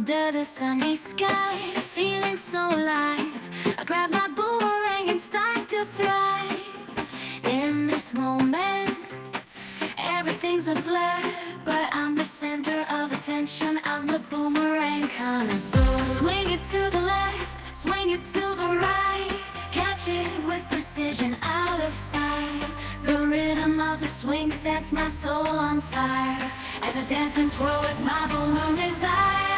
Under the sunny sky, feeling so alive, I grab my boomerang and start to thrive. In this moment, everything's a blur, but I'm the center of attention. I'm the boomerang connoisseur. Swing it to the left, swing it to the right, catch it with precision out of sight. The rhythm of the swing sets my soul on fire as I dance and twirl with my balloon desire.